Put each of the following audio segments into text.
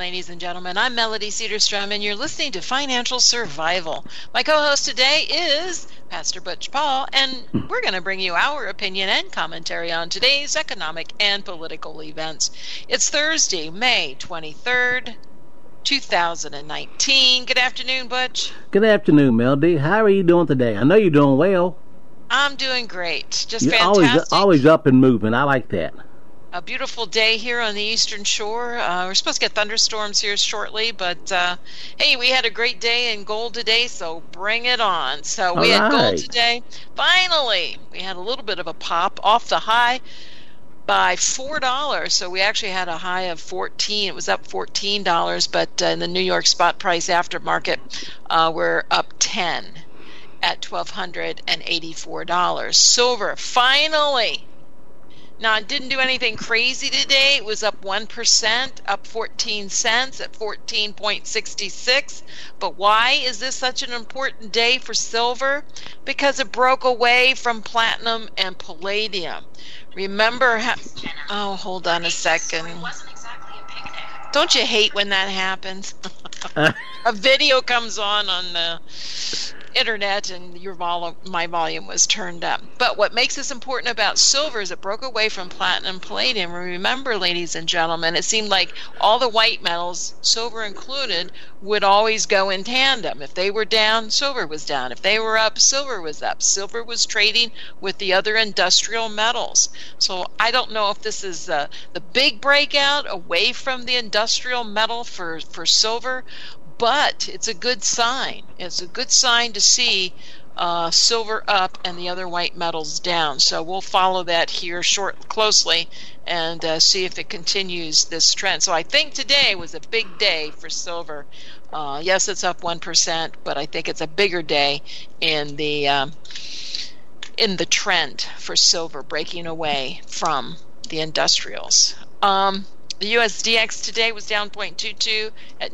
ladies and gentlemen. I'm Melody Cedarstrom, and you're listening to Financial Survival. My co-host today is Pastor Butch Paul, and we're going to bring you our opinion and commentary on today's economic and political events. It's Thursday, May 23rd, 2019. Good afternoon, Butch. Good afternoon, Melody. How are you doing today? I know you're doing well. I'm doing great. Just you're fantastic. Always up and moving. I like that. A beautiful day here on the Eastern Shore. We're supposed to get thunderstorms here shortly, but hey, we had a great day in gold today, so bring it on. So we had gold today. Finally, we had a little bit of a pop off the high by $4. So we actually had a high of 14. It was up $14, but in the New York spot price aftermarket, we're up 10 at $1,284. Silver, finally. Now, it didn't do anything crazy today. It was up 1%, up 14 cents at 14.66. But why is this such an important day for silver? Because it broke away from platinum and palladium. Remember how... Oh, hold on a second. Don't you hate when that happens? A video comes on the internet and my volume was turned up. But what makes this important about silver is it broke away from platinum and palladium. Remember, ladies and gentlemen, it seemed like all the white metals, silver included, would always go in tandem. If they were down, silver was down. If they were up, silver was up. Silver was trading with the other industrial metals. So I don't know if this is the big breakout away from the industrial metal for silver, but it's a good sign. It's a good sign to see silver up and the other white metals down. So we'll follow that here closely and see if it continues this trend. So I think today was a big day for silver. Yes, it's up 1%, but I think it's a bigger day in the trend for silver breaking away from the industrials. The USDX today was down 0.22 at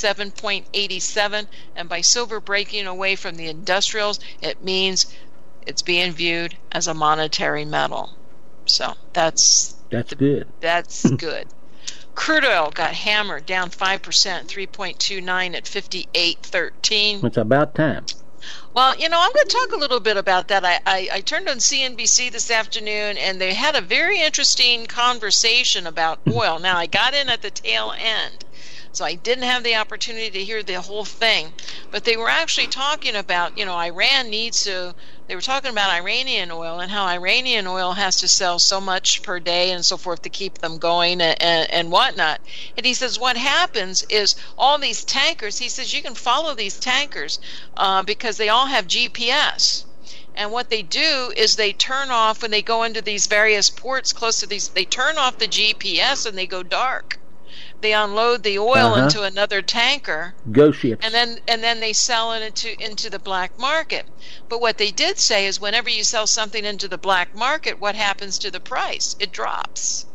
97.87, and by silver breaking away from the industrials, it means it's being viewed as a monetary metal. So that's good. That's good. Crude oil got hammered, down 5%, 3.29 at 58.13. It's about time. Well, I'm going to talk a little bit about that. I turned on CNBC this afternoon, and they had a very interesting conversation about oil. Now, I got in at the tail end, so I didn't have the opportunity to hear the whole thing. But they were actually talking about, Iran needs to... They were talking about Iranian oil and how Iranian oil has to sell so much per day and so forth to keep them going and whatnot. And he says what happens is all these tankers, he says you can follow these tankers because they all have GPS. And what they do is they turn off, when they go into these various ports close to these, they turn off the GPS and they go dark. They unload the oil into another tanker, ghost ships, and then they sell it into the black market. But what they did say is, whenever you sell something into the black market, what happens to the price? It drops.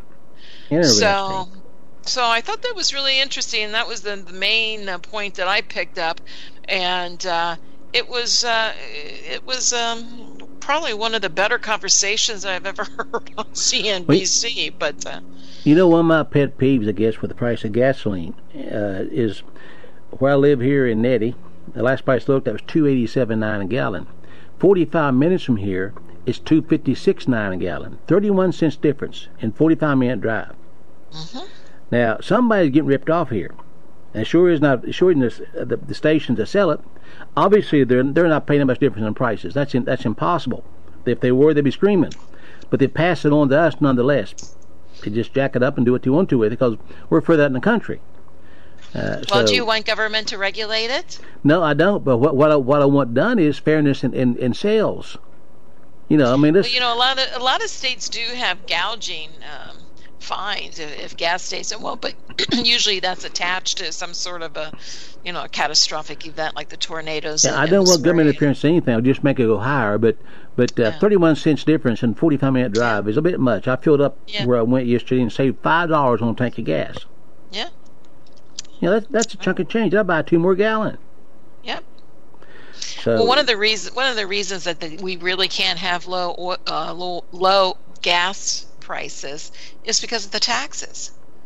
So I thought that was really interesting, and that was the main point that I picked up, and it was probably one of the better conversations I've ever heard on CNBC. But one of my pet peeves, I guess, with the price of gasoline is where I live here in Nettie. The last price I looked at was $2.87.9 a gallon. 45 minutes from here, it's $2.56.9 a gallon. 31 cents difference in 45-minute drive. Mm-hmm. Now, somebody's getting ripped off here. And sure isn't the stations that sell it. Obviously, they're not paying that much difference in prices. That's impossible. If they were, they'd be screaming. But they pass it on to us nonetheless. They just jack it up and do what you want to with it because we're further out in the country. Well, do you want government to regulate it? No, I don't. But what I want done is fairness in sales. A lot of states do have gouging fines if gas stations. Well, but usually that's attached to some sort of a catastrophic event like the tornadoes. Yeah, I don't want government interference in anything. I'll just make it go higher. But 31 cents difference in 45-minute drive is a bit much. I filled up where I went yesterday and saved $5 on a tank of gas. Yeah. That's a chunk of change. I'll buy 2 more gallons. Yep. So, well, one of the reasons that we really can't have low gas prices is because of the taxes.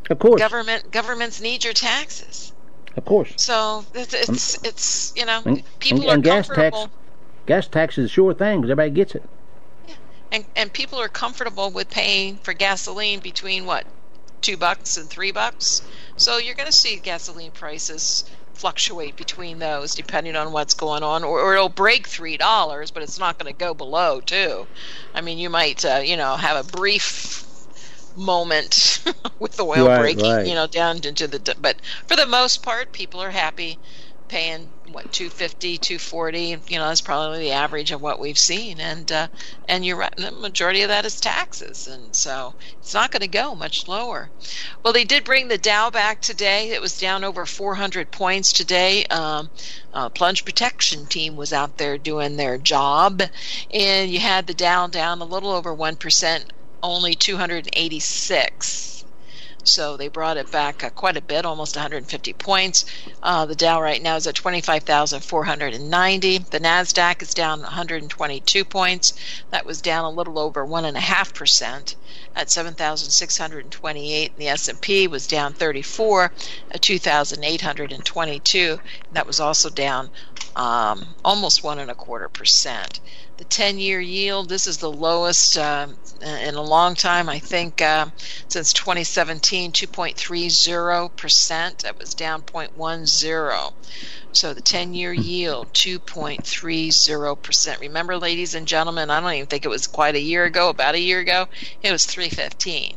Of course. Governments need your taxes. Of course. So it's people and are comfortable. Gas tax is a sure thing because everybody gets it. And people are comfortable with paying for gasoline between what, $2 and $3. So you're going to see gasoline prices fluctuate between those depending on what's going on, or it'll break $3, but it's not going to go below 2. I mean, you might have a brief moment with oil breaking, down into but for the most part, people are happy paying $2.50, $2.40. That's probably the average of what we've seen, and you're right. The majority of that is taxes, and so it's not going to go much lower. Well, they did bring the Dow back today. It was down over 400 points today. Plunge protection team was out there doing their job, and you had the Dow down a little over 1%, only 286. So they brought it back quite a bit, almost 150 points. The Dow right now is at 25,490. The NASDAQ is down 122 points. That was down a little over 1.5% at 7,628. And the S&P was down 34 at 2,822. That was also down almost 1.25%. The 10-year yield, this is the lowest in a long time, I think, since 2017, 2.30%. That was down 0.10. So the 10-year yield, 2.30%. Remember, ladies and gentlemen, I don't even think it was quite a year ago, about a year ago, it was 3.15.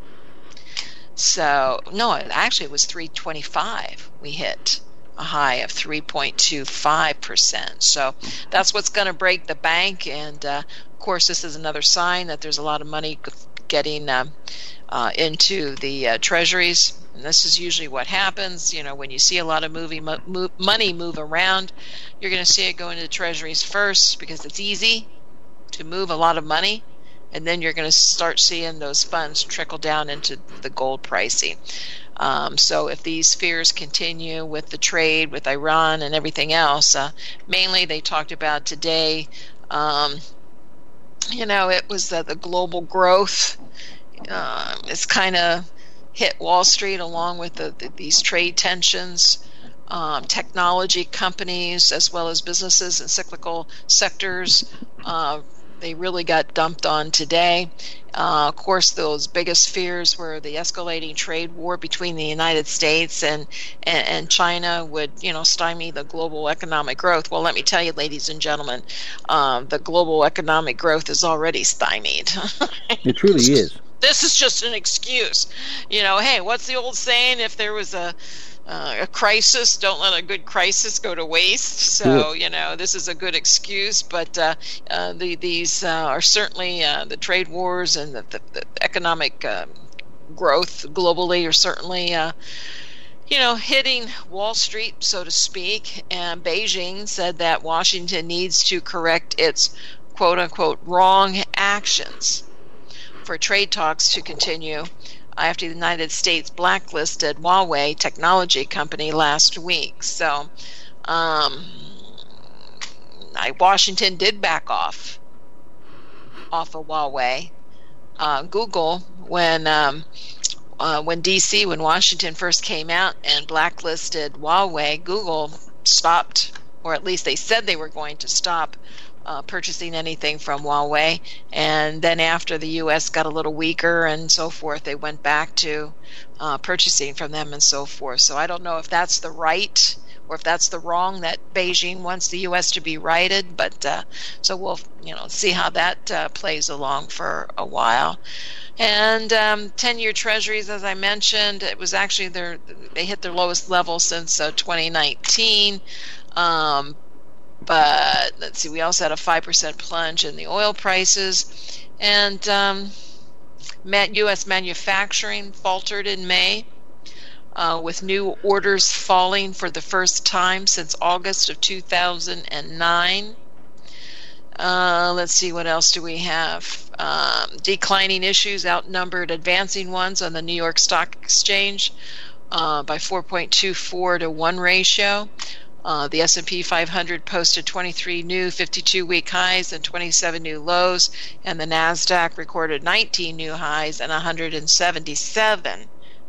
So, no, actually it was 3.25 we hit. A high of 3.25%. So that's what's going to break the bank. And of course, this is another sign that there's a lot of money getting into the treasuries. And this is usually what happens. When you see a lot of money move around, you're going to see it go into the treasuries first because it's easy to move a lot of money. And then you're going to start seeing those funds trickle down into the gold pricing. So if these fears continue with the trade with Iran and everything else, mainly they talked about today, it was the global growth. It's kind of hit Wall Street along with these trade tensions. Technology companies as well as businesses in cyclical sectors, they really got dumped on today. Of course, those biggest fears were the escalating trade war between the United States and China would, stymie the global economic growth. Well, let me tell you, ladies and gentlemen, the global economic growth is already stymied. It truly is. This is just an excuse. Hey, what's the old saying? If there was a crisis, don't let a good crisis go to waste. So, this is a good excuse, but these are certainly the trade wars and the economic growth globally are certainly, hitting Wall Street, so to speak. And Beijing said that Washington needs to correct its quote-unquote wrong actions for trade talks to continue after the United States blacklisted Huawei technology company last week. So Washington did back off of Huawei. Google, when Washington first came out and blacklisted Huawei, Google stopped, or at least they said they were going to stop purchasing anything from Huawei, and then after the U.S. got a little weaker and so forth, they went back to purchasing from them and so forth. So I don't know if that's the right or if that's the wrong that Beijing wants the U.S. to be righted, but so we'll see how that plays along for a while. And 10-year treasuries, as I mentioned, it was actually they hit their lowest level since 2019. But let's see, we also had a 5% plunge in the oil prices, and U.S. manufacturing faltered in May, with new orders falling for the first time since August of 2009. Let's see, what else do we have? Declining issues outnumbered advancing ones on the New York Stock Exchange by 4.24 to 1 ratio. The S&P 500 posted 23 new 52-week highs and 27 new lows, and the NASDAQ recorded 19 new highs and 177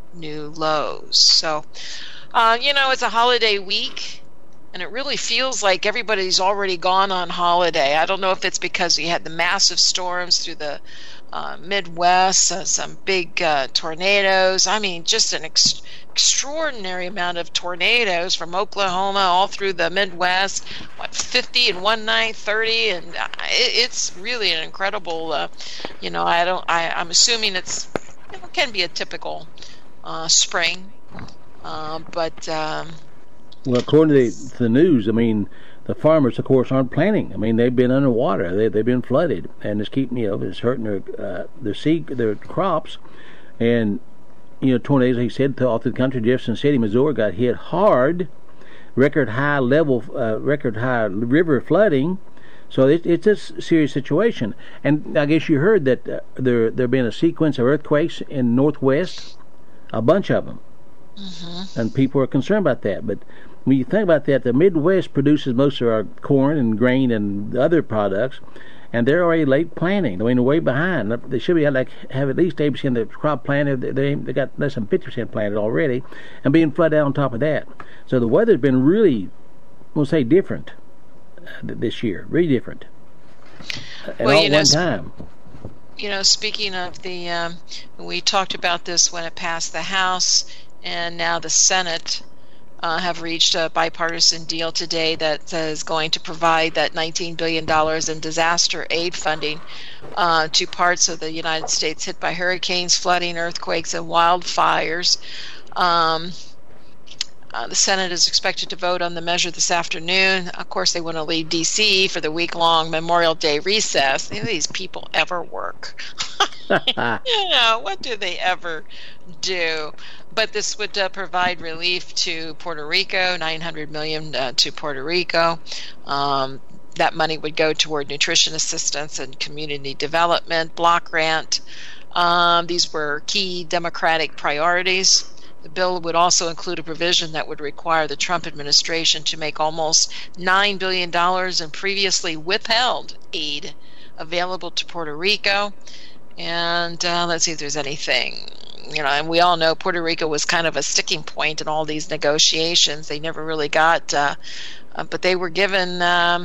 new lows. So, it's a holiday week, and it really feels like everybody's already gone on holiday. I don't know if it's because we had the massive storms through the Midwest, some big tornadoes. I mean, just an extraordinary amount of tornadoes from Oklahoma all through the Midwest. 50 in one night, 30, and it's really an incredible. I'm assuming it can be a typical spring, but. Well, according to the news, I mean, the farmers, of course, aren't planting. I mean, they've been underwater. They've been flooded, and it's keeping, it's hurting their crops. And, tornadoes, like he said, all through the country. Jefferson City, Missouri, got hit hard. Record high river flooding. So it's a serious situation. And I guess you heard that there been a sequence of earthquakes in Northwest, a bunch of them. Mm-hmm. And people are concerned about that. But when you think about that, the Midwest produces most of our corn and grain and other products, and they're already late planting. I mean, they're way behind. They should be have at least 80% of the crop planted. They got less than 50% planted already, and being flooded out on top of that. So the weather's been really, we'll say, different this year. Really different. At one time. Speaking of we talked about this when it passed the House, and now the Senate have reached a bipartisan deal today that is going to provide that $19 billion in disaster aid funding to parts of the United States hit by hurricanes, flooding, earthquakes, and wildfires. The Senate is expected to vote on the measure this afternoon. Of course, they want to leave D.C. for the week-long Memorial Day recess. Do these people ever work? What do they ever do? But this would provide relief to Puerto Rico, $900 million to Puerto Rico. That money would go toward nutrition assistance and community development, block grant. These were key Democratic priorities. The bill would also include a provision that would require the Trump administration to make almost $9 billion in previously withheld aid available to Puerto Rico. And let's see if there's anything. And we all know Puerto Rico was kind of a sticking point in all these negotiations. They never really got, but they were given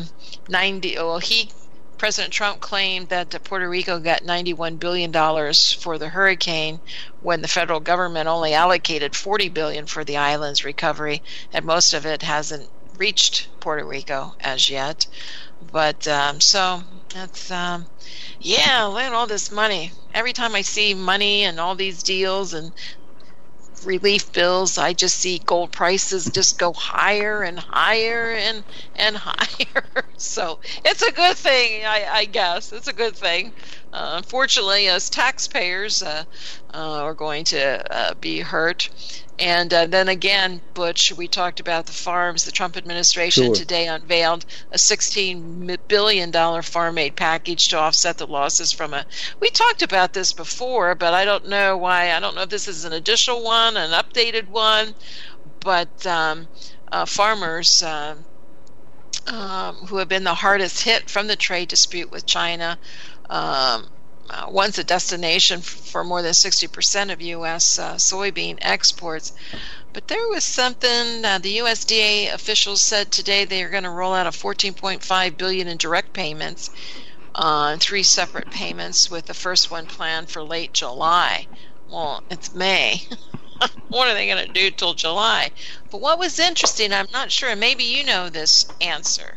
President Trump claimed that Puerto Rico got $91 billion for the hurricane when the federal government only allocated $40 billion for the island's recovery, and most of it hasn't reached Puerto Rico as yet. But so that's, look at all this money. Every time I see money and all these deals and relief bills, I just see gold prices just go higher and higher and higher. So it's a good thing, I guess. It's a good thing. Unfortunately, as taxpayers are going to be hurt. And then again, Butch, we talked about the farms. The Trump administration today unveiled a $16 billion farm aid package to offset the losses from we talked about this before, but I don't know why. I don't know if this is an additional one, an updated one, but farmers who have been the hardest hit from the trade dispute with China, once a destination for more than 60% of U.S. soybean exports. But there was something the USDA officials said today they are going to roll out a $14.5 billion in direct payments, 3 separate payments, with the first one planned for late July. Well, it's May. What are they going to do till July? But what was interesting, I'm not sure, and maybe you know this answer.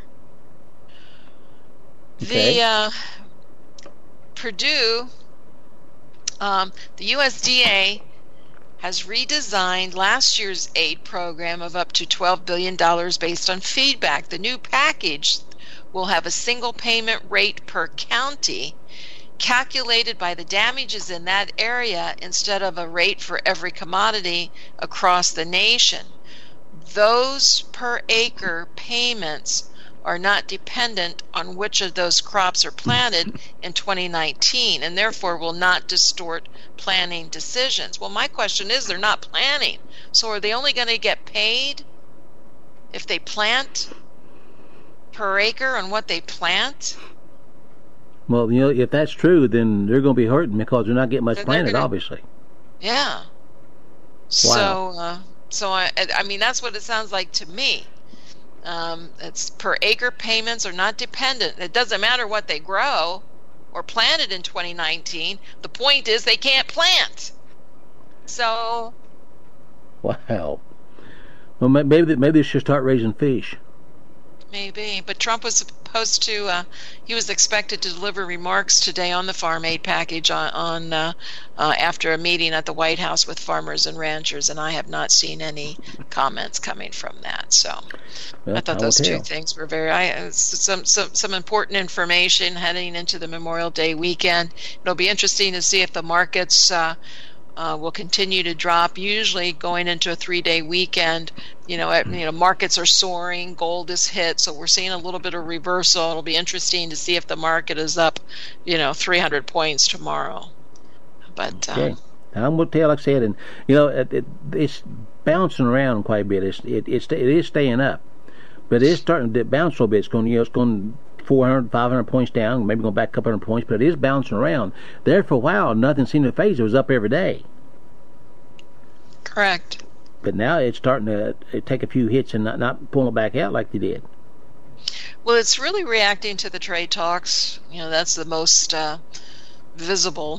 Okay. The Purdue, the USDA has redesigned last year's aid program of up to $12 billion based on feedback. The new package will have a single payment rate per county calculated by the damages in that area instead of a rate for every commodity across the nation. Those per acre payments are not dependent on which of those crops are planted in 2019 and therefore will not distort planning decisions. Well, my question is, they're not planning, so are they only going to get paid if they plant per acre on what they plant? Well, if that's true, then they're going to be hurting because they're not getting much planted, obviously. Yeah. Wow. So I mean, that's what it sounds like to me. It's per acre payments are not dependent. It doesn't matter what they grow or planted in 2019. The point is they can't plant. So. Wow. Well, maybe they should start raising fish. Maybe, but Trump was supposed to. He was expected to deliver remarks today on the farm aid package on after a meeting at the White House with farmers and ranchers, and I have not seen any comments coming from that. So, I thought those two things were some important information heading into the Memorial Day weekend. It'll be interesting to see if the markets will continue to drop. Usually, going into a 3-day weekend, markets are soaring, gold is hit, so we're seeing a little bit of reversal. It'll be interesting to see if the market is up, 300 points tomorrow. But okay. I'm going to tell, like I said, and it's bouncing around quite a bit. It is staying up, but it's starting to bounce a little bit. It's going 400, 500 points down, maybe going back a couple hundred points, but it is bouncing around. There for a while, nothing seemed to phase. It was up every day. Correct. But now it's starting to take a few hits and not pull it back out like they did. Well, it's really reacting to the trade talks. That's the most visible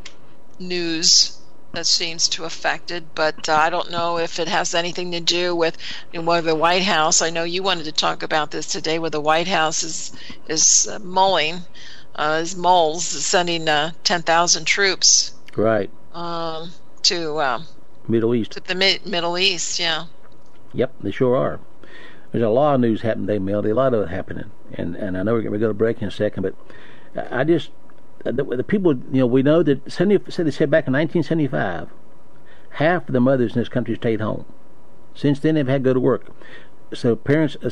news that seems to affect it, but I don't know if it has anything to do with whether the White House. I know you wanted to talk about this today, where the White House is mulling, is sending 10,000 troops, right, to Middle East. To the Middle East, yeah. Yep, they sure are. There's a lot of news happening today, Melody. A lot of it happening, and I know we're going to go to break in a second, but I just. The people, we know that they said back in 1975, half of the mothers in this country stayed home. Since then, they've had to go to work. So parents have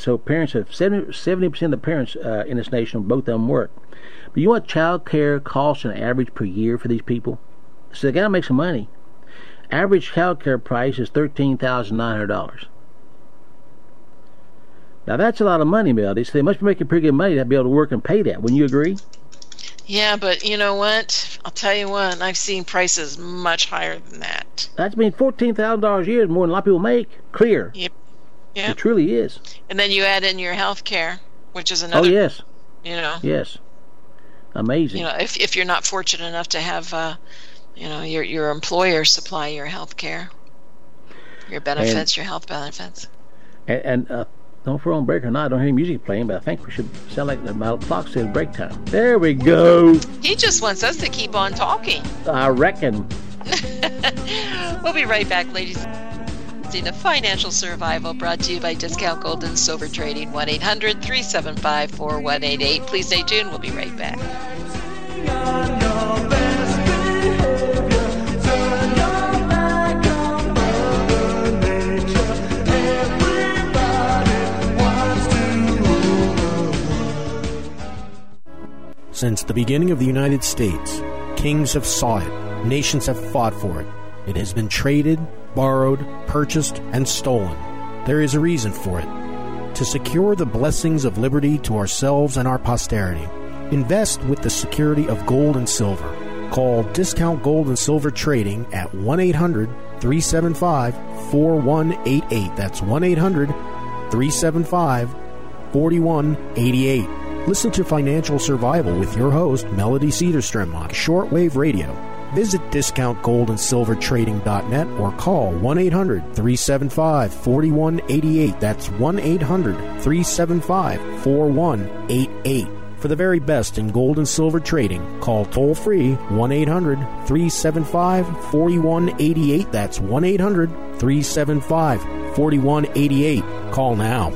70% of the parents in this nation, both of them work. But you know what child care costs on average per year for these people? So they got to make some money. Average child care price is $13,900. Now that's a lot of money, Melody. So they must be making pretty good money to be able to work and pay that. Wouldn't you agree? Yeah, but you know what? I'll tell you what. I've seen prices much higher than that. That's been $14,000 a year is more than a lot of people make. Clear. Yep. It truly is. And then you add in your health care, which is another. Oh yes. Yes. Amazing. If you're not fortunate enough to have, your employer supply your health care, your benefits, your health benefits. And don't if we're on break or not, I don't hear any music playing, but I think we should sound like my clock says break time. There we go. He just wants us to keep on talking. I reckon. We'll be right back, ladies. The Financial Survival brought to you by Discount Gold and Silver Trading, 1-800-375-4188. Please stay tuned. We'll be right back. Since the beginning of the United States, kings have sought it, nations have fought for it. It has been traded, borrowed, purchased, and stolen. There is a reason for it. To secure the blessings of liberty to ourselves and our posterity, invest with the security of gold and silver. Call Discount Gold and Silver Trading at 1-800-375-4188. That's 1-800-375-4188. Listen to Financial Survival with your host, Melody Cedarstrom, on shortwave radio. Visit discountgoldandsilvertrading.net or call 1-800-375-4188. That's 1-800-375-4188. For the very best in gold and silver trading, call toll-free 1-800-375-4188. That's 1-800-375-4188. Call now.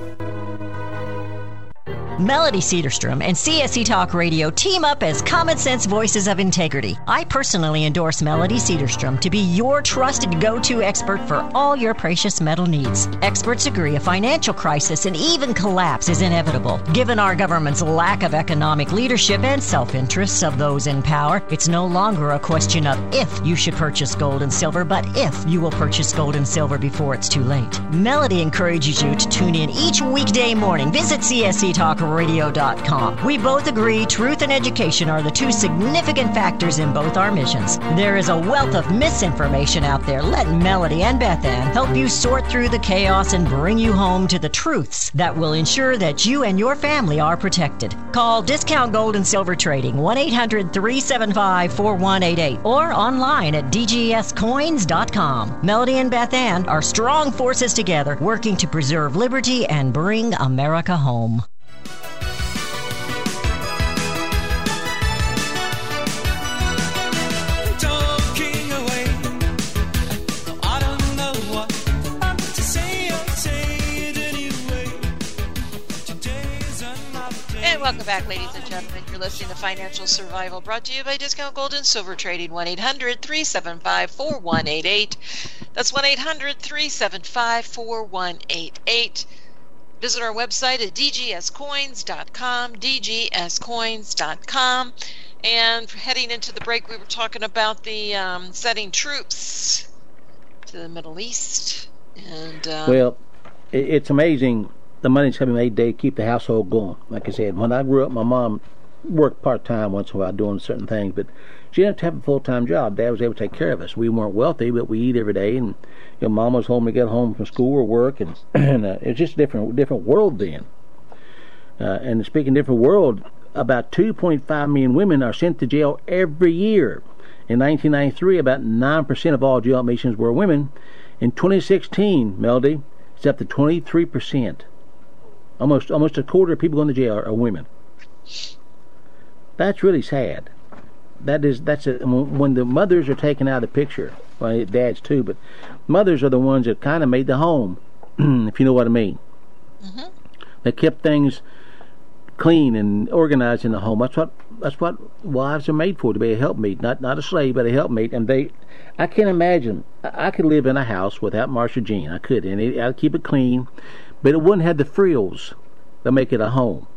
Melody Cedarstrom and CSC Talk Radio team up as common sense voices of integrity. I personally endorse Melody Cedarstrom to be your trusted go-to expert for all your precious metal needs. Experts agree a financial crisis and even collapse is inevitable. Given our government's lack of economic leadership and self-interests of those in power, it's no longer a question of if you should purchase gold and silver, but if you will purchase gold and silver before it's too late. Melody encourages you to tune in each week weekday morning. Visit csctalkradio.com. We both agree truth and education are the two significant factors in both our missions. There is a wealth of misinformation out there. Let Melody and Beth Ann help you sort through the chaos and bring you home to the truths that will ensure that you and your family are protected. Call Discount Gold and Silver Trading 1-800-375-4188 or online at dgscoins.com. Melody and Beth Ann are strong forces together working to preserve liberty and bring America home. Welcome back, ladies and gentlemen. You're listening to Financial Survival, brought to you by Discount Gold and Silver Trading, 1-800-375-4188. That's 1-800-375-4188. Visit our website at dgscoins.com, dgscoins.com. And heading into the break, we were talking about the sending troops to the Middle East. And well, it's amazing. The money's coming made to keep the household going. Like I said, when I grew up, my mom worked part-time once in a while doing certain things, but she didn't have to have a full-time job. Dad was able to take care of us. We weren't wealthy, but we eat every day, and Mom was home to get home from school or work, and it was just a different world then. And speaking of different world, about 2.5 million women are sent to jail every year. In 1993, about 9% of all jail admissions were women. In 2016, Melody, it's up to 23%. Almost a quarter of people going to jail are women. That's really sad. When the mothers are taken out of the picture. Well, dads too, but mothers are the ones that kind of made the home, if you know what I mean. Mm-hmm. They kept things clean and organized in the home. That's what wives are made for, to be a helpmeet, not a slave, but a helpmeet. And I can't imagine. I could live in a house without Marsha Jean. I could, and I'd keep it clean. But it wouldn't have the frills that make it a home.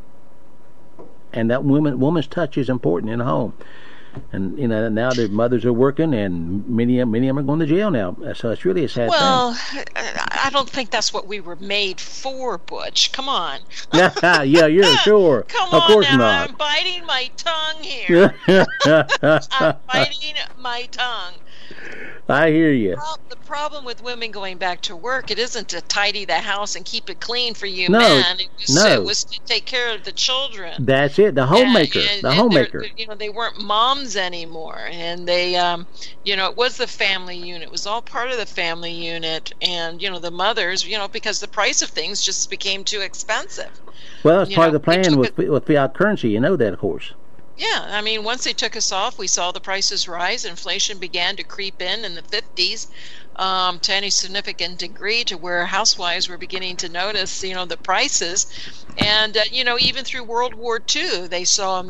And that woman's touch is important in a home. And now their mothers are working, and many of them are going to jail now. So it's really a sad thing. Well, I don't think that's what we were made for, Butch. Come on. Yeah, you're sure. Come of course on now. not. I'm biting my tongue here. I'm biting my tongue. I hear you. Well, the problem with women going back to work, it isn't to tidy the house and keep it clean for you no, men. It no. was to take care of the children. That's it. The homemaker. The homemaker. They weren't moms anymore, and they, it was the family unit. It was all part of the family unit, and the mothers, because the price of things just became too expensive. Well, it's part of the plan with fiat currency. You know that, of course. Yeah, I mean, once they took us off, we saw the prices rise. Inflation began to creep in the 50s to any significant degree, to where housewives were beginning to notice, the prices. And, even through World War II, they saw,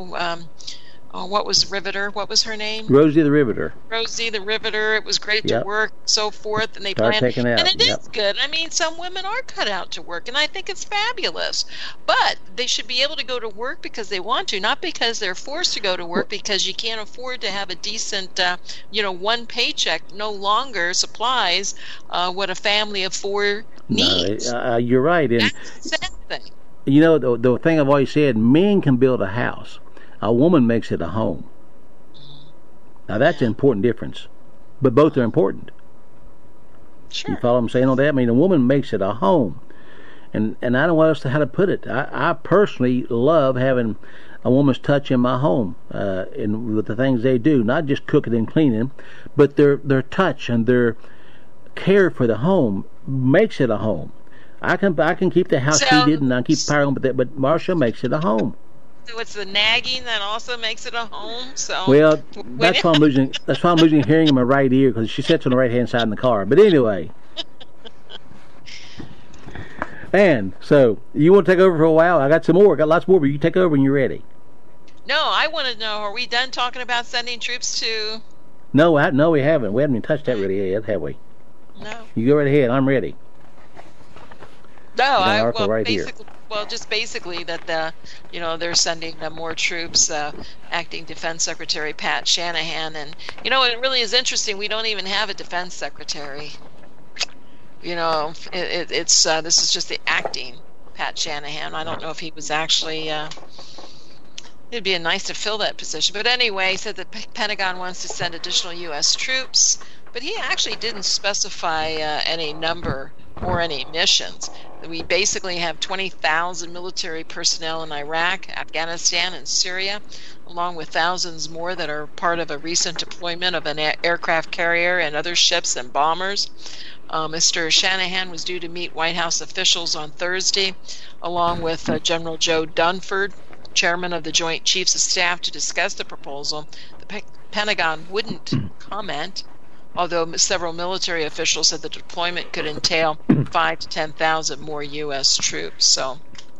what was Riveter? What was her name? Rosie the Riveter. Rosie the Riveter. It was great to work, so forth. And they planned. And it is good. I mean, some women are cut out to work, and I think it's fabulous. But they should be able to go to work because they want to, not because they're forced to go to work because you can't afford to have a decent, one paycheck no longer supplies what a family of four needs. No, you're right. And that's the sad thing. The thing I've always said, men can build a house. A woman makes it a home. Now that's an important difference, but both are important. Sure. You follow what I'm saying on that? I mean, a woman makes it a home, and I don't know how to put it. I personally love having a woman's touch in my home, and with the things they do, not just cooking and cleaning, but their touch and their care for the home makes it a home. I can keep the house heated and I keep power on, but Marsha makes it a home. So it's the nagging that also makes it a home. So well, that's why I'm losing. That's why I'm losing hearing in my right ear, because she sits on the right hand side in the car. But anyway, and so you want to take over for a while? I got some more. I got lots more, but you take over when you're ready. No, I want to know: are we done talking about sending troops to? No, we haven't. We haven't even touched that really yet, have we? No. You go right ahead. I'm ready. No, basically that they're sending more troops. Acting Defense Secretary Pat Shanahan, and it really is interesting. We don't even have a defense secretary. It's this is just the acting Pat Shanahan. I don't know if he was actually, it'd be nice to fill that position. But anyway, he said the Pentagon wants to send additional U.S. troops, but he actually didn't specify any number or any missions. We basically have 20,000 military personnel in Iraq, Afghanistan, and Syria, along with thousands more that are part of a recent deployment of an aircraft carrier and other ships and bombers. Mr. Shanahan was due to meet White House officials on Thursday, along with General Joe Dunford, chairman of the Joint Chiefs of Staff, to discuss the proposal. The Pentagon wouldn't comment, although several military officials said the deployment could entail 5,000 to 10,000 more U.S. troops. So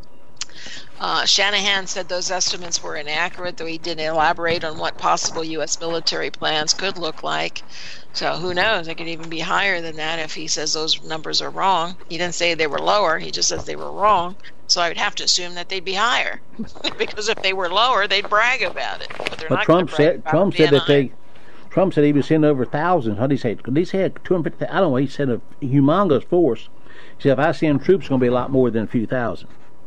Shanahan said those estimates were inaccurate, though he didn't elaborate on what possible U.S. military plans could look like. So who knows? It could even be higher than that if he says those numbers are wrong. He didn't say they were lower. He just says they were wrong. So I would have to assume that they'd be higher, because if they were lower, they'd brag about it. But they're not Trump said that high. Trump said he would send over thousands. How did he say? He said 250. I don't know. He said a humongous force. He said if I send troops, it's going to be a lot more than a few thousand.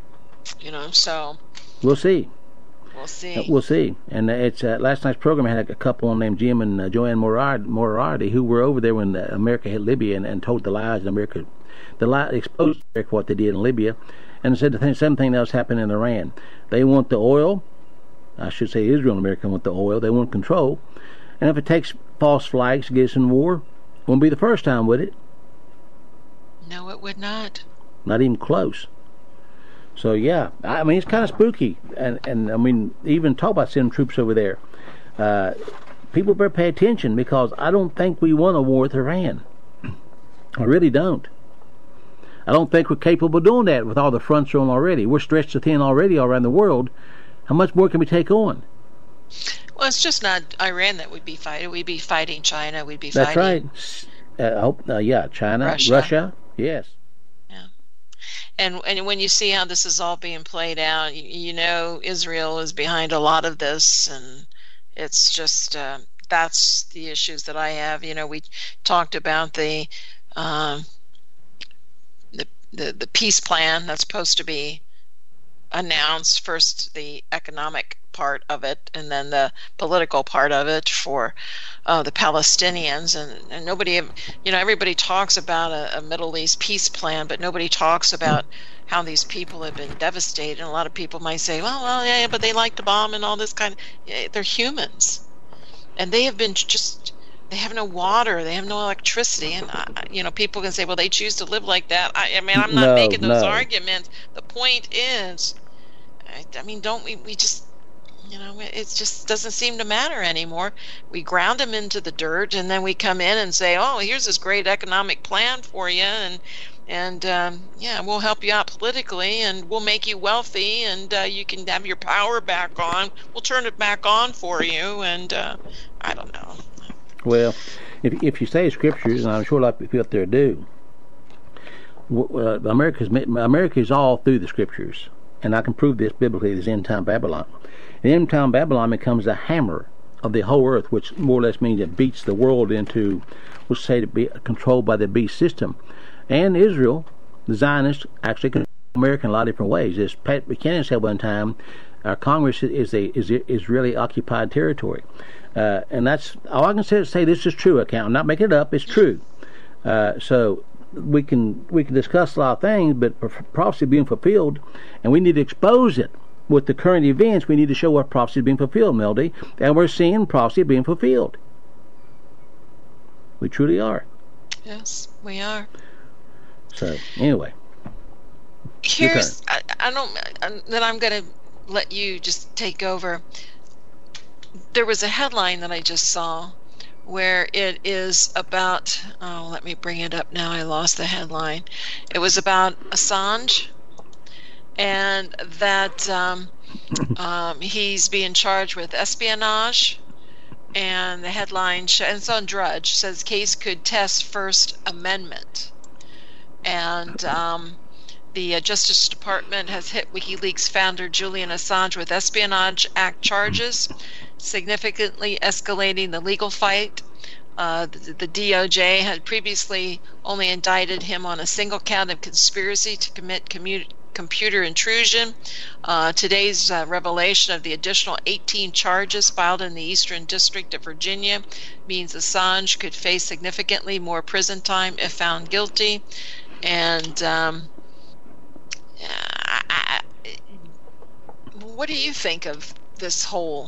So we'll see. We'll see. And it's last night's program had a couple named Jim and Joanne Moriarty who were over there when America hit Libya and told the lies in America. The lie exposed America what they did in Libya, and said the same thing else happened in Iran. They want the oil. I should say Israel and America want the oil. They want control. And if it takes false flags to get us in war, it won't be the first time, would it? No, it would not. Not even close. So yeah, I mean it's kind of spooky, and I mean even talk about sending troops over there. People better pay attention, because I don't think we want a war with Iran. I really don't. I don't think we're capable of doing that with all the fronts on already. We're stretched to thin already all around the world. How much more can we take on? Well, it's just not Iran that we'd be fighting. We'd be fighting China. We'd be That's fighting. That's right. China, Russia, yes. Yeah. And when you see how this is all being played out, you know Israel is behind a lot of this, and it's just that's the issues that I have. We talked about the peace plan that's supposed to be announced, first the economic part of it and then the political part of it for the Palestinians, and nobody, everybody talks about a Middle East peace plan, but nobody talks about how these people have been devastated. And a lot of people might say, well, yeah, but they like to bomb and all this kind of, they're humans, and they have been they have no water, they have no electricity, and people can say, well, they choose to live like that. I mean, I'm not making those arguments. The point is, I mean, don't we just, it just doesn't seem to matter anymore. We ground them into the dirt, and then we come in and say, oh, here's this great economic plan for you, and we'll help you out politically, and we'll make you wealthy, and you can have your power back on. We'll turn it back on for you, and I don't know. Well, if you say scriptures, and I'm sure a lot of people out there do, America is all through the scriptures, and I can prove this biblically. Is end time Babylon. In end time Babylon becomes the hammer of the whole earth, which more or less means it beats the world into, we'll say, to be controlled by the beast system. And Israel, the Zionists, actually control America in a lot of different ways. As Pat Buchanan said one time, our Congress is really occupied territory. And that's all I can say. This is true. I'm not making it up. It's true. So we can discuss a lot of things, but prophecy being fulfilled, and we need to expose it with the current events. We need to show what prophecy is being fulfilled, Melody, and we're seeing prophecy being fulfilled. We truly are. Yes, we are. So anyway, here's then I'm going to let you just take over. There was a headline that I just saw where it is about, let me bring it up now, I lost the headline. It was about Assange, and that he's being charged with espionage, and the headline, and it's on Drudge, says case could test First Amendment. And the Justice Department has hit WikiLeaks founder Julian Assange with Espionage Act charges, significantly escalating the legal fight. The DOJ had previously only indicted him on a single count of conspiracy to commit computer intrusion. Today's revelation of the additional 18 charges filed in the Eastern District of Virginia means Assange could face significantly more prison time if found guilty. And what do you think of this whole?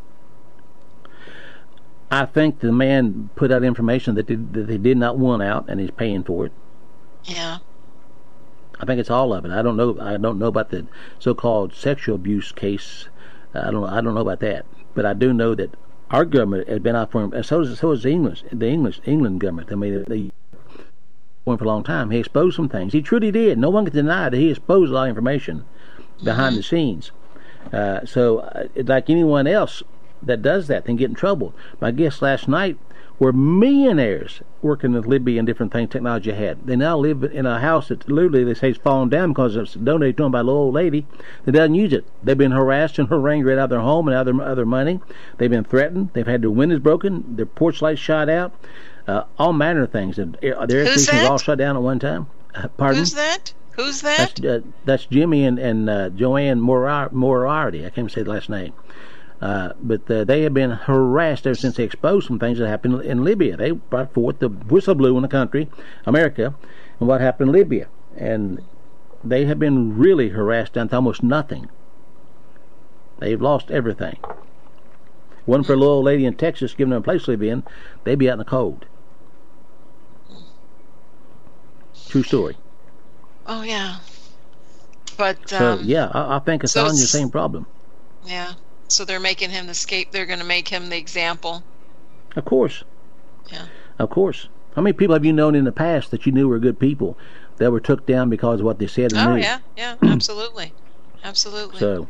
I think the man put out information that they did not want out, and he's paying for it. Yeah. I think it's all of it. I don't know about the so-called sexual abuse case. I don't know about that. But I do know that our government has been out for him, and so is the England government. I mean, they for him for a long time. He exposed some things. He truly did. No one can deny that he exposed a lot of information behind the scenes. So, like anyone else that does that, can get in trouble. My guests last night were millionaires working in Libya and different things technology had. They now live in a house that literally they say is falling down because it's donated to them by a little old lady that doesn't use it. They've been harassed and harangued right out of their home and out of their money. They've been threatened. They've had their windows broken, their porch lights shot out, all manner of things. And their air stations all shut down at one time. Pardon? Who's that? Who's that? That's Jimmy and Joanne Moriarty. I can't say the last name. But they have been harassed ever since they exposed some things that happened in Libya. They brought forth the whistle blew in the country, America, and what happened in Libya. And they have been really harassed down to almost nothing. They've lost everything. One for a little old lady in Texas giving them a place to live in, they'd be out in the cold. True story. Oh, yeah. But so, yeah, I think Assange is the same problem. Yeah. So they're making him the scapegoat. They're going to make him the example. Of course. Yeah. Of course. How many people have you known in the past that you knew were good people that were took down because of what they said and knew? Oh, yeah, absolutely. Absolutely. So.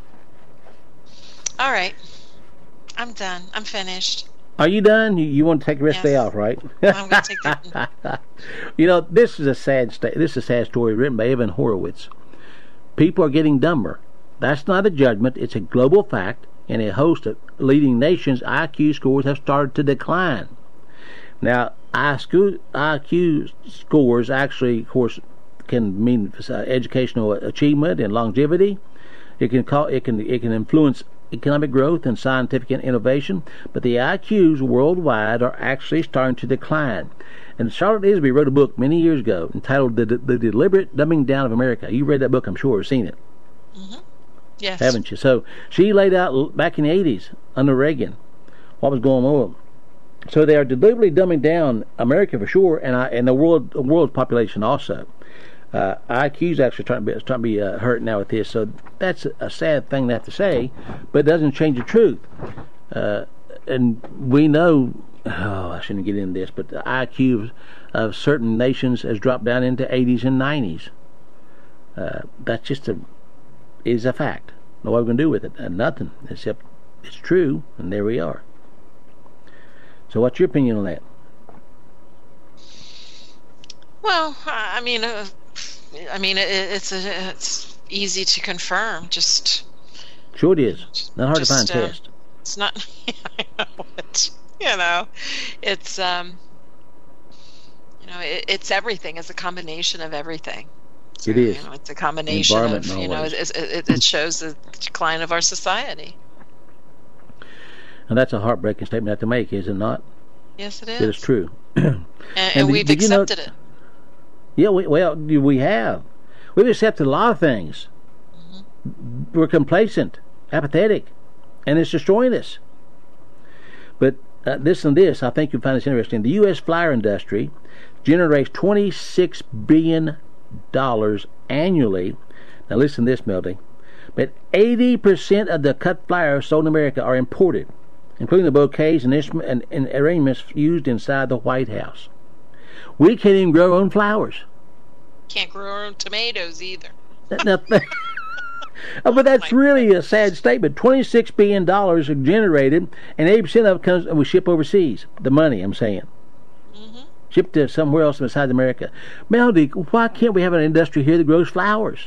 All right. I'm done. I'm finished. Are you done? You want to take the rest of the day off, right? I'm going to take that. You know, this is a sad story written by Evan Horowitz. People are getting dumber. That's not a judgment. It's a global fact, and a host of leading nations' IQ scores have started to decline. Now, IQ scores actually, of course, can mean educational achievement and longevity. It can influence economic growth and scientific innovation, but the IQs worldwide are actually starting to decline. And Charlotte Isby wrote a book many years ago entitled The Deliberate Dumbing Down of America. You read that book, I'm sure, or seen it. Mm-hmm. Yes. Haven't you? So she laid out back in the 80s under Reagan what was going on. So they are deliberately dumbing down America for sure, and the world's population also. IQ's actually trying to be hurt now with this. So that's a sad thing to have to say, but it doesn't change the truth. And we know, I shouldn't get into this, but the IQ of certain nations has dropped down into 80s and 90s. That's just is a fact. What are we going to do with it? Nothing, except it's true, and there we are. So what's your opinion on that? Well, I mean, it's easy to confirm. Just sure it is. Not hard to find test. It's not. I know it. It's it's everything. It's a combination of everything. So, it is. It's a combination of it shows the decline of our society. And that's a heartbreaking statement to have to make, is it not? Yes, it is. It is true. and we've accepted it. Yeah, we have. We've accepted a lot of things. Mm-hmm. We're complacent, apathetic, and it's destroying us. But this, I think you'll find this interesting. The U.S. flower industry generates $26 billion annually. Now listen to this, Melody. But 80% of the cut flowers sold in America are imported, including the bouquets and arrangements used inside the White House. We can't even grow our own flowers. Can't grow our own tomatoes either. But that's really a sad statement. $26 billion are generated, and 80% of it comes and we ship overseas. The money, I'm saying. Mm-hmm. Shipped to somewhere else besides America. Melody, why can't we have an industry here that grows flowers?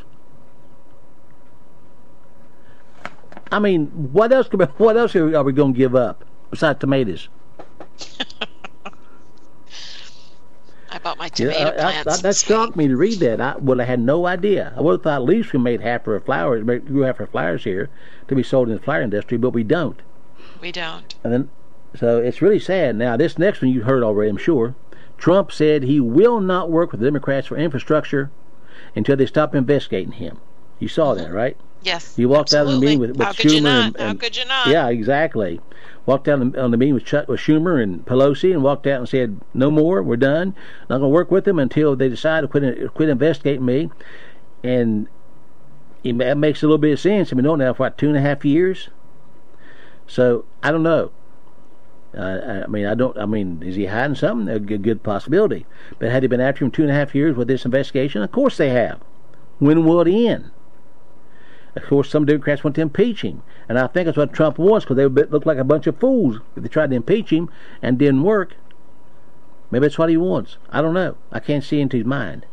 I mean, what else are we going to give up besides tomatoes? about my tomato plants. That shocked me to read that. I had no idea. I would have thought at least we made half our flowers, grew half our flowers here to be sold in the flower industry, but we don't. We don't. And then, so it's really sad. Now, this next one you heard already, I'm sure. Trump said he will not work with the Democrats for infrastructure until they stop investigating him. You saw that, right? Yes. He walked out of the meeting with How could Schumer. You not? How could you not? Yeah, exactly. Walked out on the meeting with Schumer and Pelosi and walked out and said, no more, we're done. Not going to work with them until they decide to quit investigating me. And that makes a little bit of sense. I've been doing that for 2.5 years. So, I don't know. I mean, is he hiding something? A good possibility. But had they been after him 2.5 years with this investigation? Of course they have. When will it end? Of course, some Democrats want to impeach him. And I think that's what Trump wants, because they would look like a bunch of fools if they tried to impeach him and didn't work. Maybe that's what he wants. I don't know. I can't see into his mind.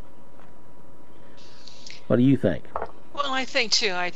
What do you think? Well, I think,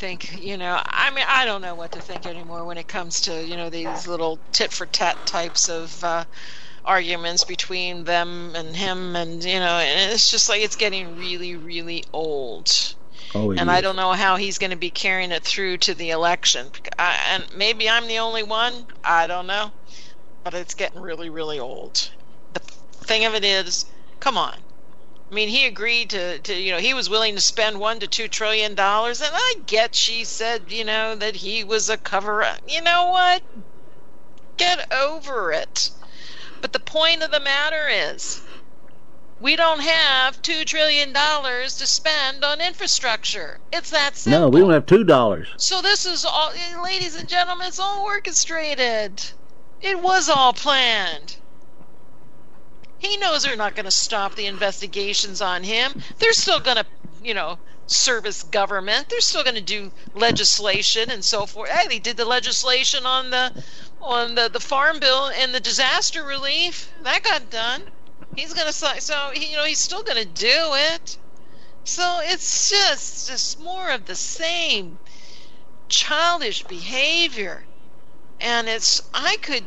I don't know what to think anymore when it comes to, these little tit-for-tat types of arguments between them and him. And, and it's just like it's getting really, really old. Oh, and I don't know how he's going to be carrying it through to the election. And maybe I'm the only one. I don't know. But it's getting really, really old. The thing of it is, come on. I mean, he agreed to he was willing to spend $1 to $2 trillion. And I get she said, that he was a cover-up. You know what? Get over it. But the point of the matter is, we don't have $2 trillion to spend on infrastructure. It's that simple. No, we don't have $2. So this is all, ladies and gentlemen, it's all orchestrated. It was all planned. He knows they're not going to stop the investigations on him. They're still going to, service government. They're still going to do legislation and so forth. Hey, they did the legislation on the farm bill and the disaster relief. That got done. He's going to, so he's still going to do it. So it's just more of the same childish behavior. And I could,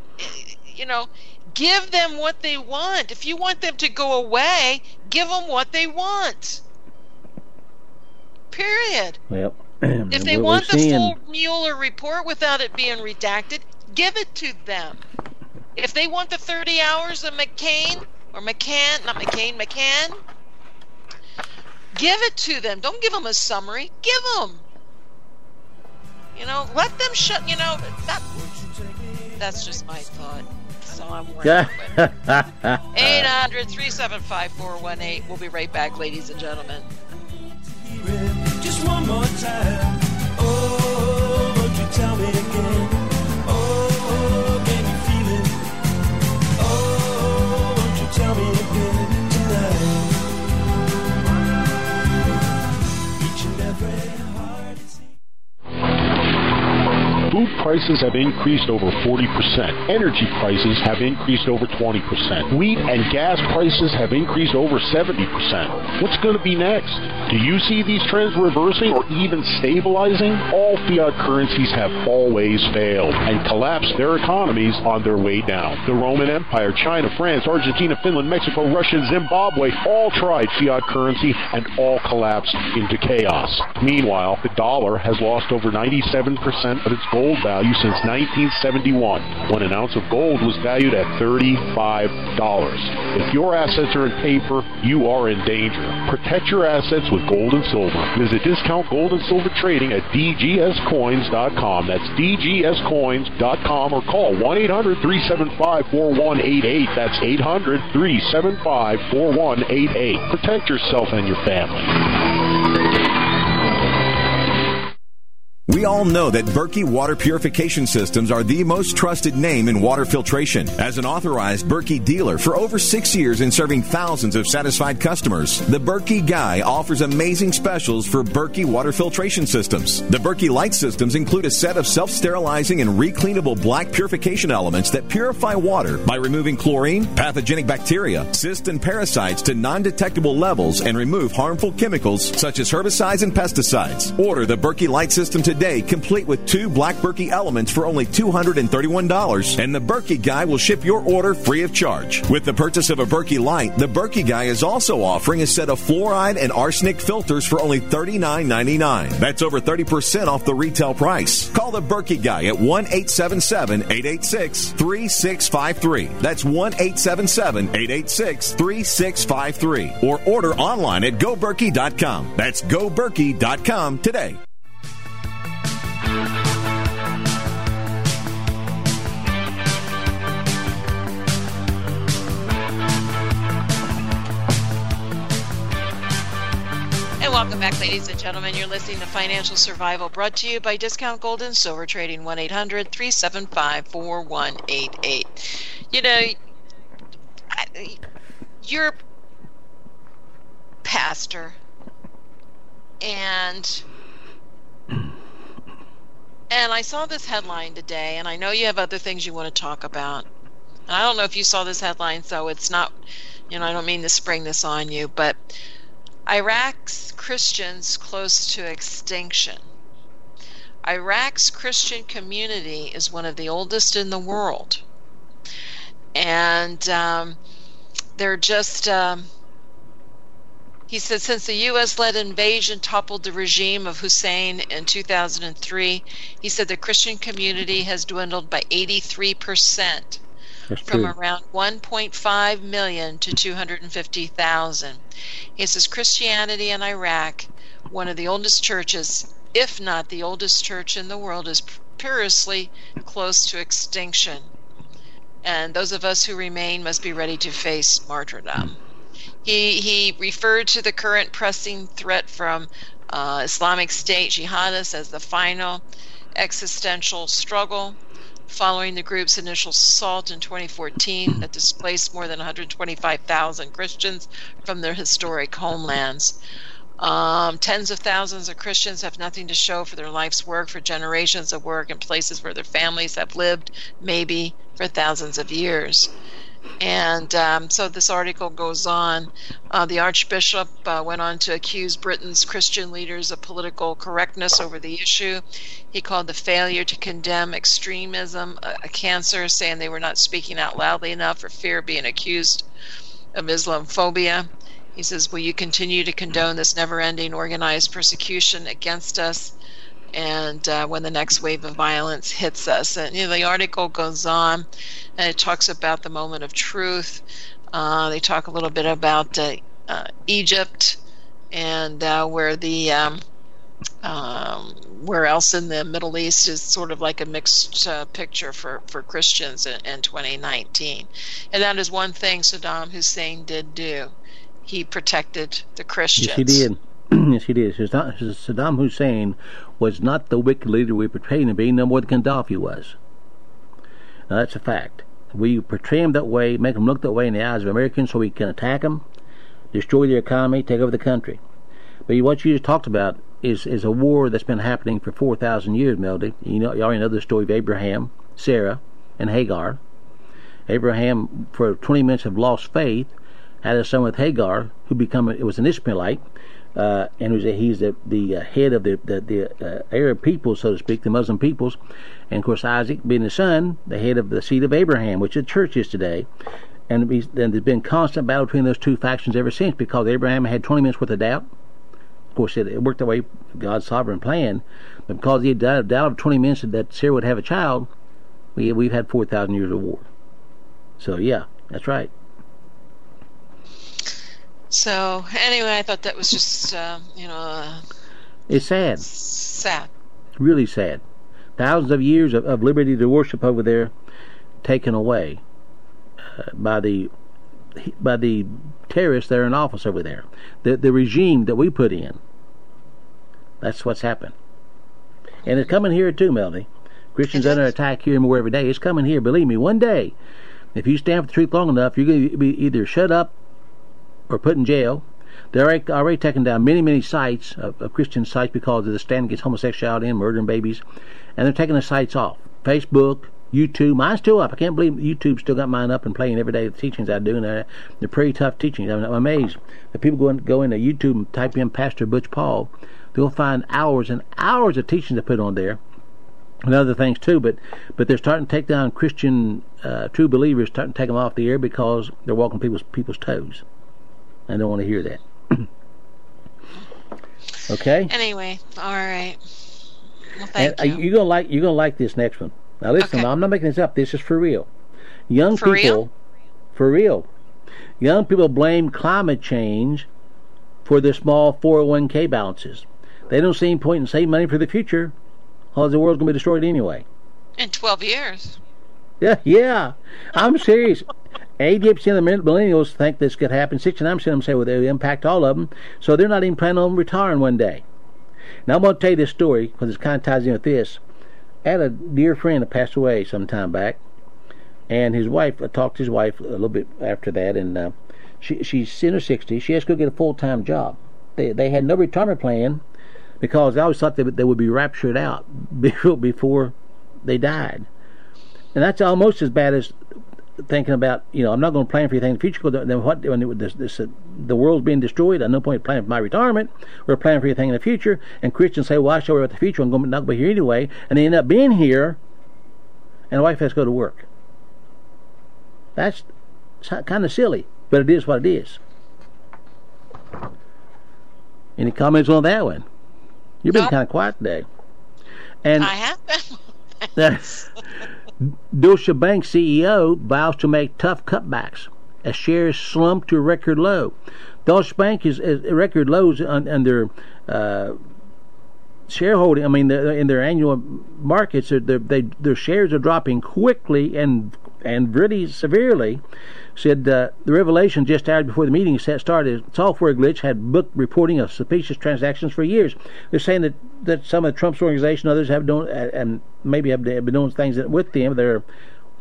give them what they want. If you want them to go away, give them what they want. Period. Well, if they want the full Mueller report without it being redacted, give it to them. If they want the 30 hours of McCain, give it to them. Don't give them a summary. Give them. Let them shut, that's just my thought. So I'm working with 800-375-418. We'll be right back, ladies and gentlemen. Just one more time. Oh, won't you tell me again? Oh, can you feel it? Oh, won't you tell me again tonight? Each and every heart is... Food prices have increased over 40%. Energy prices have increased over 20%. Wheat and gas prices have increased over 70%. What's going to be next? Do you see these trends reversing or even stabilizing? All fiat currencies have always failed and collapsed their economies on their way down. The Roman Empire, China, France, Argentina, Finland, Mexico, Russia, Zimbabwe all tried fiat currency and all collapsed into chaos. Meanwhile, the dollar has lost over 97% of its gold value since 1971, when an ounce of gold was valued at $35. If your assets are in paper, you are in danger. Protect your assets with gold and silver. Visit Discount Gold and Silver Trading at dgscoins.com. That's dgscoins.com, or call 1-800-375-4188. That's 800-375-4188. Protect yourself and your family. We all know that Berkey Water Purification Systems are the most trusted name in water filtration. As an authorized Berkey dealer for over 6 years and serving thousands of satisfied customers, the Berkey Guy offers amazing specials for Berkey Water Filtration Systems. The Berkey Light Systems include a set of self-sterilizing and recleanable black purification elements that purify water by removing chlorine, pathogenic bacteria, cysts, and parasites to non-detectable levels and remove harmful chemicals such as herbicides and pesticides. Order the Berkey Light System today today, complete with 2 Black Berkey elements for only $231, and the Berkey Guy will ship your order free of charge. With the purchase of a Berkey Light, the Berkey Guy is also offering a set of fluoride and arsenic filters for only $39.99. That's over 30% off the retail price. Call the Berkey Guy at 1-877-886-3653. That's 1-877-886-3653. Or order online at GoBerkey.com. That's GoBerkey.com today. Welcome back, ladies and gentlemen. You're listening to Financial Survival, brought to you by Discount Gold and Silver Trading, 1-800-375-4188. You know, you're a pastor, and I saw this headline today, and I know you have other things you want to talk about. And I don't know if you saw this headline, so it's not, I don't mean to spring this on you, but Iraq's Christians close to extinction. Iraq's Christian community is one of the oldest in the world. And they're just, he said, since the U.S.-led invasion toppled the regime of Hussein in 2003, he said the Christian community has dwindled by 83%. From around 1.5 million to 250,000. He says Christianity in Iraq, one of the oldest churches, if not the oldest church in the world, is perilously close to extinction. And those of us who remain must be ready to face martyrdom. He referred to the current pressing threat from Islamic State jihadists as the final existential struggle, following the group's initial assault in 2014 that displaced more than 125,000 Christians from their historic homelands. Tens of thousands of Christians have nothing to show for their life's work, for generations of work in places where their families have lived, maybe for thousands of years. And so this article goes on. The Archbishop went on to accuse Britain's Christian leaders of political correctness over the issue. He called the failure to condemn extremism a cancer, saying they were not speaking out loudly enough for fear of being accused of Islamophobia. He says, will you continue to condone this never-ending organized persecution against us? And when the next wave of violence hits us. And the article goes on, and it talks about the moment of truth. They talk a little bit about Egypt and where else in the Middle East is sort of like a mixed picture for Christians in 2019. And that is one thing Saddam Hussein did do. He protected the Christians. Yes, he did. Yes, he did. Saddam Hussein was not the wicked leader we portrayed him to be, no more than Gaddafi was. Now, that's a fact. We portray him that way, make him look that way in the eyes of Americans so we can attack them, destroy their economy, take over the country. But what you just talked about is a war that's been happening for 4,000 years, Melody. You already know the story of Abraham, Sarah, and Hagar. Abraham, for 20 minutes of lost faith, had a son with Hagar, who was an Ishmaelite, and he's the head of the Arab people, so to speak, the Muslim peoples, and of course Isaac being the son, the head of the seed of Abraham, which the church is today. And there's been constant battle between those two factions ever since, because Abraham had 20 minutes worth of doubt. Of course, it worked that way, God's sovereign plan, but because he had doubt of 20 minutes that Sarah would have a child, we've had 4,000 years of war. So yeah, that's right. So anyway, I thought that was just, it's sad. Sad. Really sad. Thousands of years of liberty to worship over there taken away by the terrorists that are in office over there. The regime that we put in. That's what's happened. And it's coming here too, Melody. Christians under attack here more every day. It's coming here. Believe me, one day, if you stand for the truth long enough, you're going to be either shut up or put in jail. They're already taking down many sites of Christian sites because of the stand against homosexuality and murdering babies, and they're taking the sites off. Facebook, YouTube, mine's still up. I can't believe YouTube's still got mine up and playing every day. The teachings I do, and they're pretty tough teachings. I'm amazed that people go into YouTube and type in Pastor Butch Paul. they'll find hours and hours of teaching to put on there, and other things too. But they're starting to take down Christian true believers, starting to take them off the air because they're walking people's toes. I don't want to hear that. Okay. Anyway, all right. Well, thank you. You're gonna like this next one. Now listen, Okay. I'm not making this up. This is for real. Young For people, real? for real. Young people blame climate change for their small 401k balances. They don't see any point in saving money for the future, because the world's gonna be destroyed anyway. In 12 years. Yeah. I'm serious. 88% of the millennials think this could happen. 69% of them say, well, it'll impact all of them. So they're not even planning on retiring one day. Now, I'm going to tell you this story because it kind of ties in with this. I had a dear friend that passed away some time back. And his wife, I talked to his wife a little bit after that. And she's in her 60s. She has to go get a full-time job. They had no retirement plan because they always thought they would be raptured out before they died. And that's almost as bad as thinking about, I'm not going to plan for anything in the future because then when the world's being destroyed, at no point planning for my retirement. We're planning for anything in the future. And Christians say, well, I should worry about the future. I'm not going to be here anyway. And they end up being here, and the wife has to go to work. That's kind of silly, but it is what it is. Any comments on that one? You've been Nope. kind of quiet today. And I have been. Deutsche Bank CEO vows to make tough cutbacks as shares slump to a record low. Deutsche Bank is record lows on their shareholding. I mean, in their annual markets, their shares are dropping quickly and really severely. Said the revelation just hours before the meeting started. Software glitch had booked reporting of suspicious transactions for years. They're saying that some of Trump's organization, others have done, and maybe have been doing things with them that are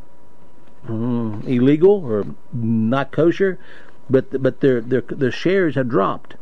illegal or not kosher, but their shares have dropped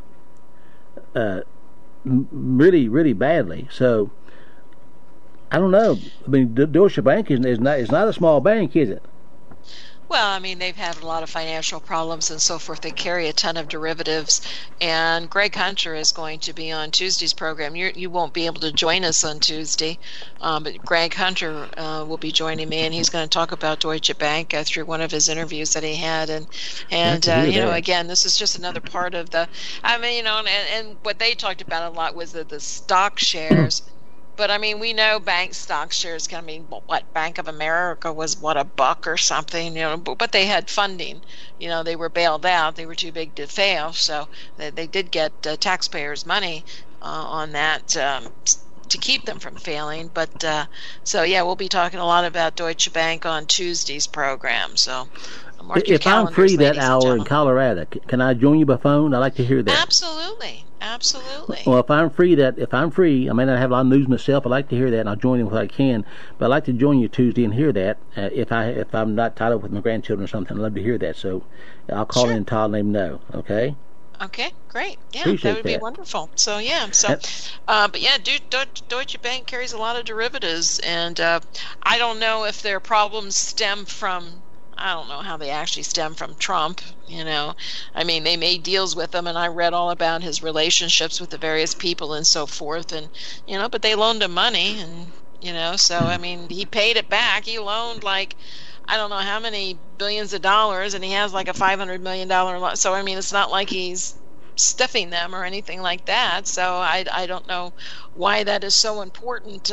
really badly. So I don't know. I mean, Deutsche Bank is not a small bank, is it? Well, I mean, they've had a lot of financial problems and so forth. They carry a ton of derivatives. And Greg Hunter is going to be on Tuesday's program. You won't be able to join us on Tuesday, but Greg Hunter will be joining me, and he's going to talk about Deutsche Bank through one of his interviews that he had. And again, this is just another part of the. I mean, and what they talked about a lot was the stock shares. But I mean, we know bank stock shares. I mean, what Bank of America was $1 or something, But they had funding. They were bailed out. They were too big to fail, so they did get taxpayers' money on that to keep them from failing. But we'll be talking a lot about Deutsche Bank on Tuesday's program. So. If I'm free that hour in Colorado, can I join you by phone? I'd like to hear that. Absolutely. Well, if I'm free, I may not have a lot of news myself. I'd like to hear that, and I'll join in when I can. But I'd like to join you Tuesday and hear that. If I'm not tied up with my grandchildren or something, I'd love to hear that. So I'll call in Todd and let him know. Okay. Okay, great. Yeah, Appreciate that would be wonderful. So Deutsche Bank carries a lot of derivatives, and I don't know if their problems stem from. I don't know how they actually stem from Trump, I mean, they made deals with him, and I read all about his relationships with the various people and so forth, and, but they loaned him money, and, so, I mean, he paid it back. He loaned, I don't know how many billions of dollars, and he has a $500 million loan. So, I mean, it's not like he's stiffing them or anything like that. So I don't know why that is so important,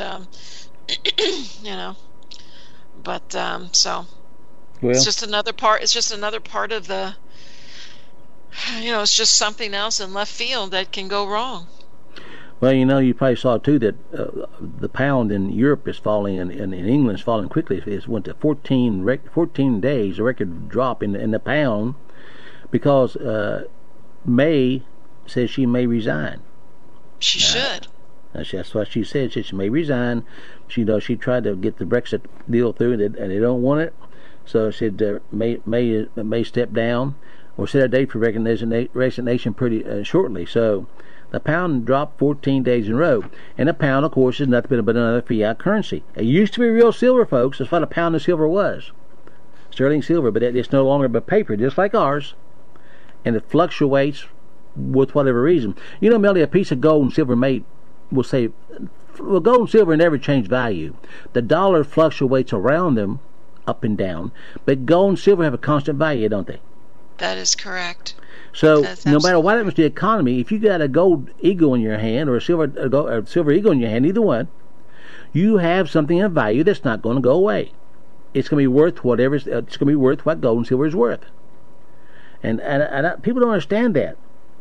but, so. Well, it's just another part. It's just another part of the. It's just something else in left field that can go wrong. Well, you probably saw too that the pound in Europe is falling, and in England is falling quickly. It went to 14 days, a record drop in the pound, because May says she may resign. She should. That's what she said. She may resign. She tried to get the Brexit deal through, and they don't want it. So she said may step down or set a date for resignation pretty shortly. So the pound dropped 14 days in a row. And the pound, of course, is nothing but another fiat currency. It used to be real silver, folks. That's what a pound of silver was. Sterling silver, but it's no longer but paper, just like ours. And it fluctuates with whatever reason. You know, Melody, a piece of gold and silver will say, well, gold and silver never change value. The dollar fluctuates around them, up and down, but gold and silver have a constant value, don't they? That is correct. So That's no matter what absolutely- happens to the economy, if you got a gold eagle in your hand or a silver eagle in your hand, either one, you have something of value that's not going to go away. It's going to be worth whatever. It's going to be worth what gold and silver is worth. And people don't understand that.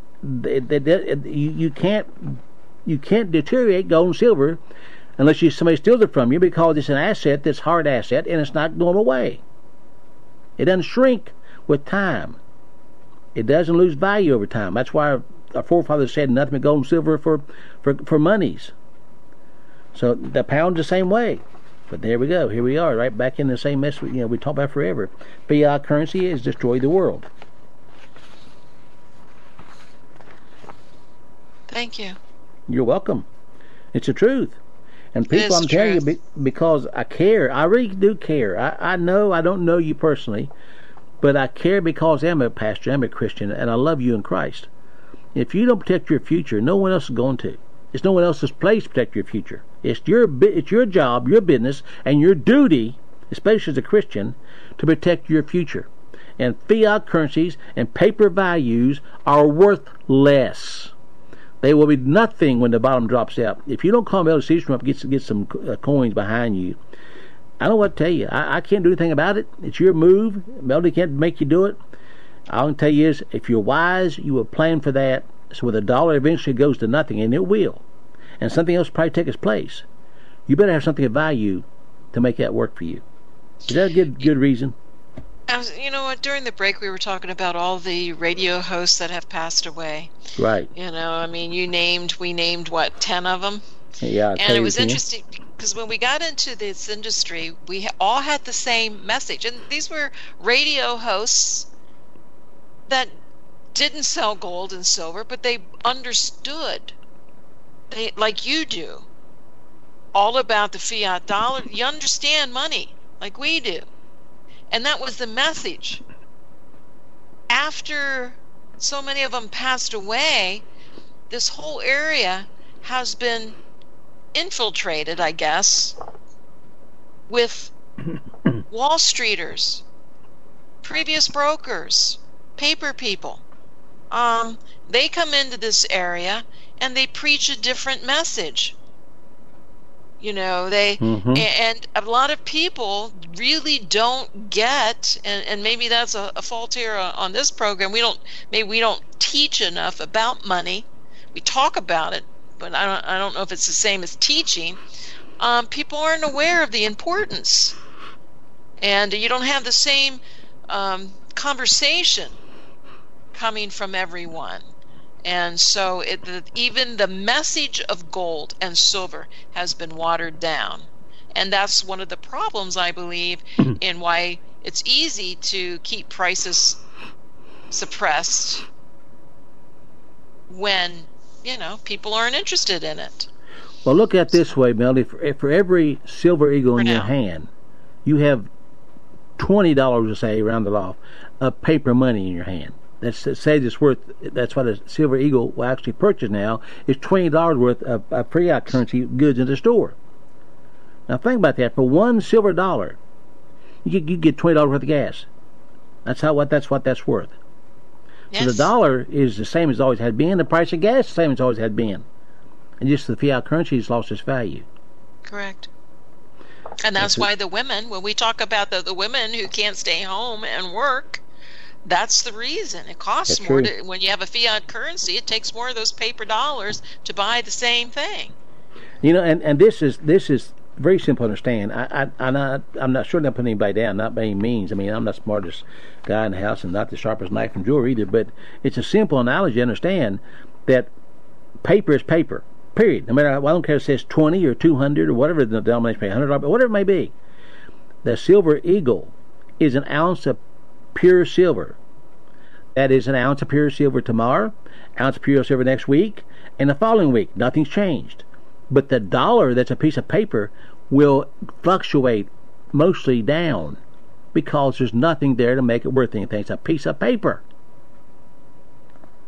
You can't deteriorate gold and silver unless somebody steals it from you, because it's an asset that's hard asset and it's not going away. It doesn't shrink with time. It doesn't lose value over time. That's why our forefathers said nothing but gold and silver for monies. So the pound's the same way. But there we go. Here we are, right back in the same mess we talk about forever. Fiat currency has destroyed the world. Thank you. You're welcome. It's the truth. And It people, is I'm the telling you, truth. because I care. I really do care. I know I don't know you personally, but I care because I'm a pastor, I'm a Christian, and I love you in Christ. If you don't protect your future, no one else is going to. It's no one else's place to protect your future. It's your job, your business, and your duty, especially as a Christian, to protect your future. And fiat currencies and paper values are worth less. They will be nothing when the bottom drops out. If you don't call Melody Seastrom up and get some coins behind you, I don't know what to tell you. I can't do anything about it. It's your move. Melody can't make you do it. All I can tell you is, if you're wise, you will plan for that. So when the dollar eventually goes to nothing, and it will, and something else will probably take its place, you better have something of value to make that work for you. Is that a good reason? You know what? During the break, we were talking about all the radio hosts that have passed away. Right. You know, I mean, we named what, 10 of them? Yeah. And it was interesting because when we got into this industry, we all had the same message. And these were radio hosts that didn't sell gold and silver, but they understood, like you do, all about the fiat dollar. You understand money like we do. And that was the message. After so many of them passed away, this whole area has been infiltrated, I guess, with Wall Streeters, previous brokers, paper people. They come into this area and they preach a different message. You know, and a lot of people really don't get, and maybe that's a fault here on this program. Maybe we don't teach enough about money. We talk about it, but I don't know if it's the same as teaching. People aren't aware of the importance, and you don't have the same conversation coming from everyone. And so even the message of gold and silver has been watered down. And that's one of the problems, I believe, in why it's easy to keep prices suppressed when, people aren't interested in it. Well, look at it this way, Melody. For every silver eagle in your now. hand, you have $20, to say, rounded off, of paper money in your hand. That's what a silver eagle will actually purchase now, is $20 worth of fiat currency goods in the store. Now think about that. For one silver dollar, you get $20 worth of gas. That's what that's worth. Yes. So the dollar is the same as it always had been. The price of gas is the same as it always had been. And just the fiat currency has lost its value. Correct. And that's why the women, when we talk about the women who can't stay home and work, that's the reason. It costs That's more true. when you have a fiat currency. It takes more of those paper dollars to buy the same thing. And this is very simple to understand. I'm not sure that putting anybody down, not by any means. I mean, I'm not the smartest guy in the house and not the sharpest knife in jewelry either, but it's a simple analogy to understand that paper is paper, period. No matter, I don't care if it says 20 or 200 or whatever the denomination may be, $100, but whatever it may be. The silver eagle is an ounce of pure silver. That is an ounce of pure silver tomorrow, ounce of pure silver next week, and the following week. Nothing's changed. But the dollar, that's a piece of paper, will fluctuate mostly down because there's nothing there to make it worth anything. It's a piece of paper. Well,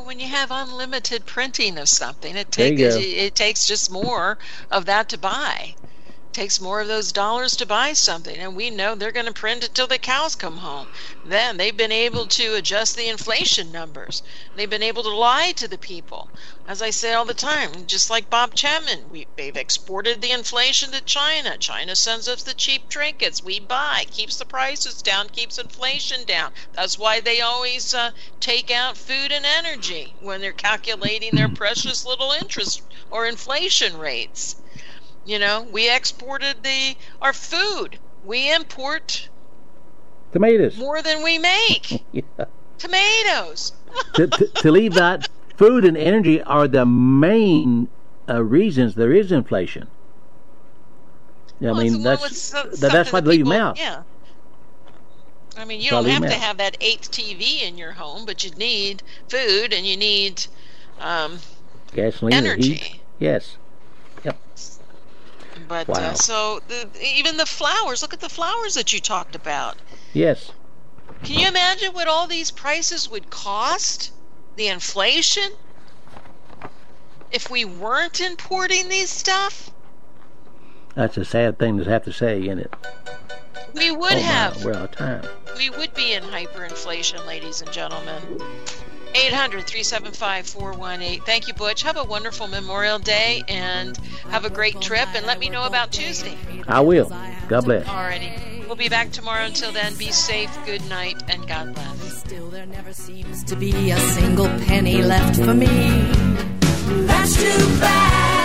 when you have unlimited printing of something, it There you go. takes just more of that to buy. Takes more of those dollars to buy something, and we know they're going to print it till the cows come home. Then they've been able to adjust the inflation numbers. They've been able to lie to the people. As I say all the time, just like Bob Chapman, they've exported the inflation to China. China sends us the cheap trinkets. We buy, keeps the prices down, keeps inflation down. That's why they always take out food and energy when they're calculating their precious little interest or inflation rates. You know, we exported our food. We import Tomatoes. more than we make. Yeah. Tomatoes. To leave that, food and energy are the main reasons there is inflation. Yeah, Well, I it's mean, the one that's with that's why something they leave them people- out. Yeah. I mean, you Why don't leave have 'em to out? have that 8th TV in your home, but you need food and you need Gasoline and energy. heat. Yes. Yep. But Wow. so even the flowers, look at the flowers that you talked about. Yes. Can you imagine what all these prices would cost? The inflation? If we weren't importing these stuff? That's a sad thing to have to say, isn't it? We would have. We're out of time. We would be in hyperinflation, ladies and gentlemen. 800-375-418. Thank you, Butch. Have a wonderful Memorial Day and have a great trip. And let me know about Tuesday. I will. God bless. Alrighty. We'll be back tomorrow. Until then, be safe, good night, and God bless. Still, there never seems to be a single penny left for me. That's too bad.